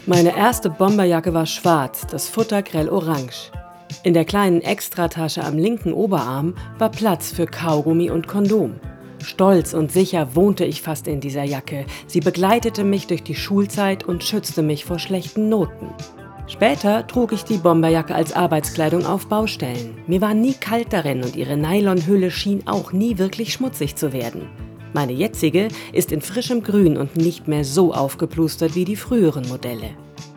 Meine erste Bomberjacke war schwarz, das Futter grell orange. In der kleinen Extratasche am linken Oberarm war Platz für Kaugummi und Kondom. Stolz und sicher wohnte ich fast in dieser Jacke. Sie begleitete mich durch die Schulzeit und schützte mich vor schlechten Noten. Später trug ich die Bomberjacke als Arbeitskleidung auf Baustellen. Mir war nie kalt darin und ihre Nylonhülle schien auch nie wirklich schmutzig zu werden. Meine jetzige ist in frischem Grün und nicht mehr so aufgeplustert wie die früheren Modelle.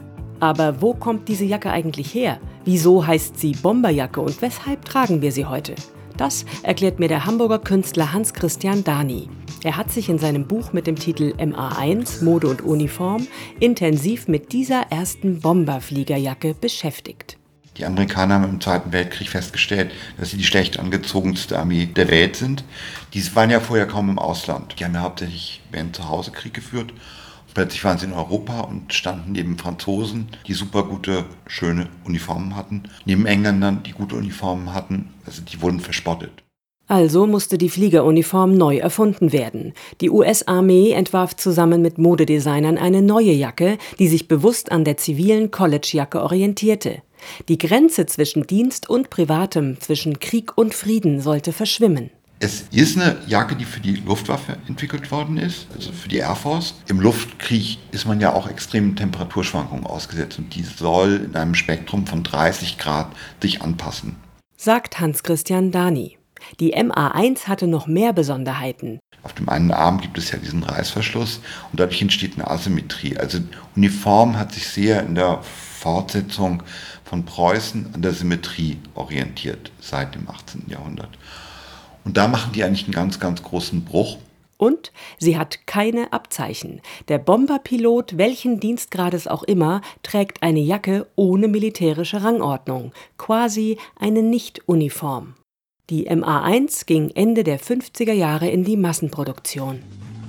Aber wo kommt diese Jacke eigentlich her? Wieso heißt sie Bomberjacke und weshalb tragen wir sie heute? Das erklärt mir der Hamburger Künstler Hans Christian Dani. Er hat sich in seinem Buch mit dem Titel MA1 – Mode und Uniform intensiv mit dieser ersten Bomberfliegerjacke beschäftigt. Die Amerikaner haben im Zweiten Weltkrieg festgestellt, dass sie die schlecht angezogenste Armee der Welt sind. Die waren ja vorher kaum im Ausland. Die haben ja hauptsächlich während zu Hause Krieg geführt. Plötzlich waren sie in Europa und standen neben Franzosen, die super gute, schöne Uniformen hatten. Neben Engländern, die gute Uniformen hatten. Also die wurden verspottet. Also musste die Fliegeruniform neu erfunden werden. Die US-Armee entwarf zusammen mit Modedesignern eine neue Jacke, die sich bewusst an der zivilen Collegejacke orientierte. Die Grenze zwischen Dienst und Privatem, zwischen Krieg und Frieden sollte verschwimmen. Es ist eine Jacke, die für die Luftwaffe entwickelt worden ist, also für die Air Force. Im Luftkrieg ist man ja auch extremen Temperaturschwankungen ausgesetzt und die soll in einem Spektrum von 30 Grad sich anpassen. Sagt Hans Christian Dani. Die MA1 hatte noch mehr Besonderheiten. Auf dem einen Arm gibt es ja diesen Reißverschluss und dadurch entsteht eine Asymmetrie. Also Uniform hat sich sehr in der Fortsetzung von Preußen an der Symmetrie orientiert seit dem 18. Jahrhundert. Und da machen die eigentlich einen ganz, ganz großen Bruch. Und sie hat keine Abzeichen. Der Bomberpilot, welchen Dienstgrades auch immer, trägt eine Jacke ohne militärische Rangordnung, quasi eine Nicht-Uniform. Die MA1 ging Ende der 50er Jahre in die Massenproduktion.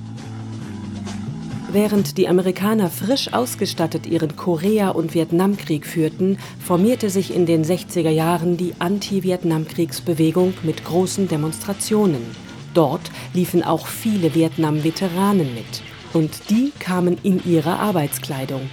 Während die Amerikaner frisch ausgestattet ihren Korea- und Vietnamkrieg führten, formierte sich in den 60er Jahren die Anti-Vietnamkriegsbewegung mit großen Demonstrationen. Dort liefen auch viele Vietnam-Veteranen mit. Und die kamen in ihrer Arbeitskleidung.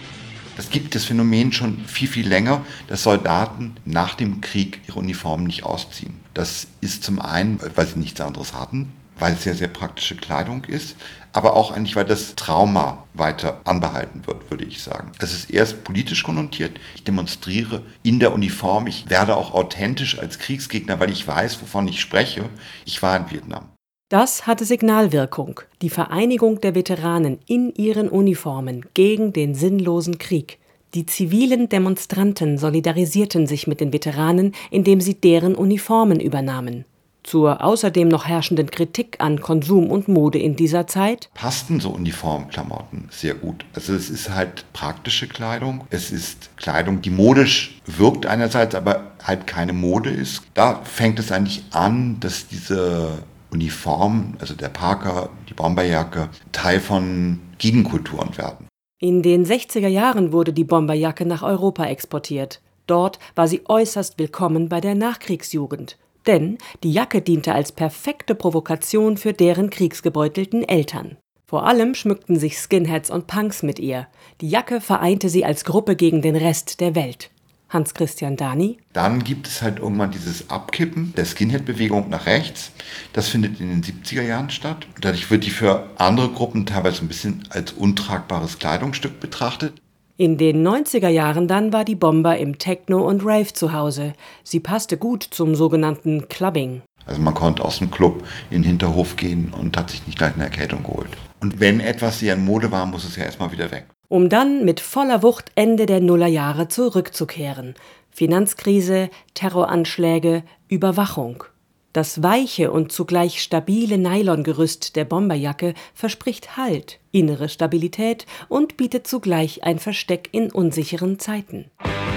Es gibt das Phänomen schon viel, viel länger, dass Soldaten nach dem Krieg ihre Uniformen nicht ausziehen. Das ist zum einen, weil sie nichts anderes hatten, weil es sehr, sehr praktische Kleidung ist, aber auch eigentlich, weil das Trauma weiter anbehalten wird, würde ich sagen. Es ist erst politisch konnotiert. Ich demonstriere in der Uniform. Ich werde auch authentisch als Kriegsgegner, weil ich weiß, wovon ich spreche. Ich war in Vietnam. Das hatte Signalwirkung. Die Vereinigung der Veteranen in ihren Uniformen gegen den sinnlosen Krieg. Die zivilen Demonstranten solidarisierten sich mit den Veteranen, indem sie deren Uniformen übernahmen. Zur außerdem noch herrschenden Kritik an Konsum und Mode in dieser Zeit passten so Uniformklamotten sehr gut. Also es ist halt praktische Kleidung. Es ist Kleidung, die modisch wirkt einerseits, aber halt keine Mode ist. Da fängt es eigentlich an, dass diese Uniform, also der Parker, die Bomberjacke, Teil von Gegenkulturen werden. In den 60er Jahren wurde die Bomberjacke nach Europa exportiert. Dort war sie äußerst willkommen bei der Nachkriegsjugend. Denn die Jacke diente als perfekte Provokation für deren kriegsgebeutelten Eltern. Vor allem schmückten sich Skinheads und Punks mit ihr. Die Jacke vereinte sie als Gruppe gegen den Rest der Welt. Hans Christian Dani. Dann gibt es halt irgendwann dieses Abkippen der Skinhead-Bewegung nach rechts. Das findet in den 70er Jahren statt. Dadurch wird die für andere Gruppen teilweise ein bisschen als untragbares Kleidungsstück betrachtet. In den 90er Jahren dann war die Bomber im Techno und Rave zu Hause. Sie passte gut zum sogenannten Clubbing. Also man konnte aus dem Club in den Hinterhof gehen und hat sich nicht gleich eine Erkältung geholt. Und wenn etwas sehr in Mode war, muss es ja erstmal wieder weg. Um dann mit voller Wucht Ende der Nullerjahre zurückzukehren. Finanzkrise, Terroranschläge, Überwachung. Das weiche und zugleich stabile Nylongerüst der Bomberjacke verspricht Halt, innere Stabilität und bietet zugleich ein Versteck in unsicheren Zeiten.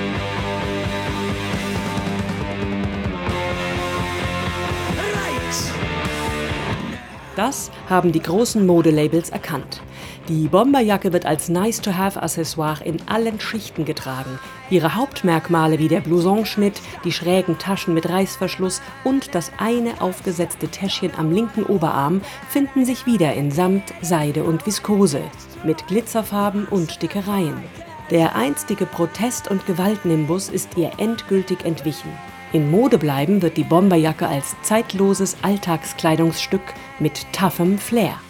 Das haben die großen Modelabels erkannt. Die Bomberjacke wird als Nice-to-have-Accessoire in allen Schichten getragen. Ihre Hauptmerkmale wie der Blouson-Schnitt, die schrägen Taschen mit Reißverschluss und das eine aufgesetzte Täschchen am linken Oberarm finden sich wieder in Samt, Seide und Viskose, mit Glitzerfarben und Stickereien. Der einstige Protest- und Gewaltnimbus ist ihr endgültig entwichen. In Mode bleiben wird die Bomberjacke als zeitloses Alltagskleidungsstück mit toughem Flair.